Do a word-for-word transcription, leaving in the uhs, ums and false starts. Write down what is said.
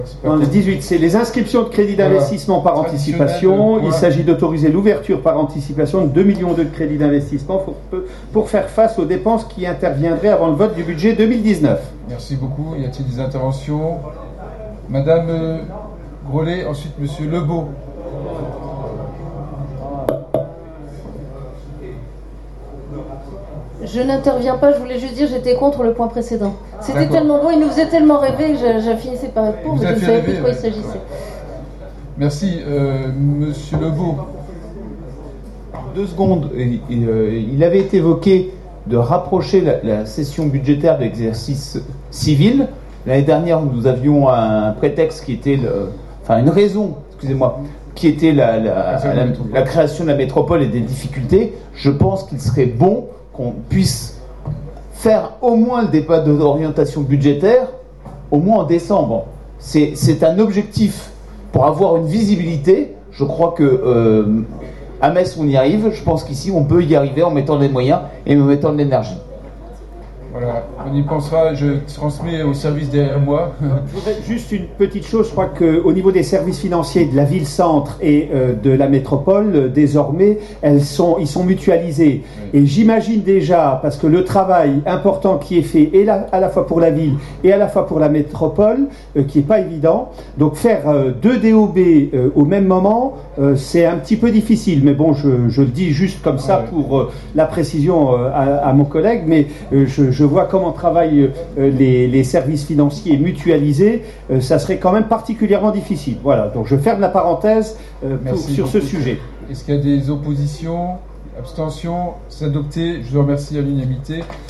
Dans le dix-huit, c'est les inscriptions de crédits d'investissement par anticipation. Il s'agit d'autoriser l'ouverture par anticipation de deux millions d'euros de crédits d'investissement pour, pour faire face aux dépenses qui interviendraient avant le vote du budget deux mille dix-neuf. Merci beaucoup. Y a-t-il des interventions? Madame euh, Grollet, ensuite Monsieur Lebeau. Je n'interviens pas, je voulais juste dire que j'étais contre le point précédent. C'était tellement bon, il nous faisait tellement rêver que je, je finissais par être pour, mais je ne savais plus de quoi ouais. il s'agissait. Merci. Euh, Monsieur Lebeau. Deux secondes. Il, il, il avait été évoqué de rapprocher la, la session budgétaire de l'exercice civil. L'année dernière, nous avions un prétexte qui était, le, enfin une raison, excusez-moi, qui était la, la, la, la création de la métropole et des difficultés. Je pense qu'il serait bon qu'on puisse faire au moins le débat d'orientation budgétaire, au moins en décembre. C'est, c'est un objectif pour avoir une visibilité. Je crois que euh, à Metz, on y arrive. Je pense qu'ici, on peut y arriver en mettant des moyens et en mettant de l'énergie. Voilà, on y pensera, je transmets au service derrière moi. Je voudrais juste une petite chose, je crois qu'au niveau des services financiers de la ville-centre et euh, de la métropole, euh, désormais, elles sont, ils sont mutualisés. Oui. Et j'imagine déjà, parce que le travail important qui est fait, et là, à la fois pour la ville et à la fois pour la métropole, euh, qui n'est pas évident, donc faire euh, deux D O B euh, au même moment, euh, c'est un petit peu difficile. Mais bon, je, je le dis juste comme ça oui. pour euh, la précision euh, à, à mon collègue, mais euh, je, je Je vois comment travaillent euh, les, les services financiers mutualisés, euh, ça serait quand même particulièrement difficile. Voilà, donc je ferme la parenthèse euh, pour, sur ce sujet. Est-ce qu'il y a des oppositions, abstentions? C'est adopté. Je vous remercie à l'unanimité.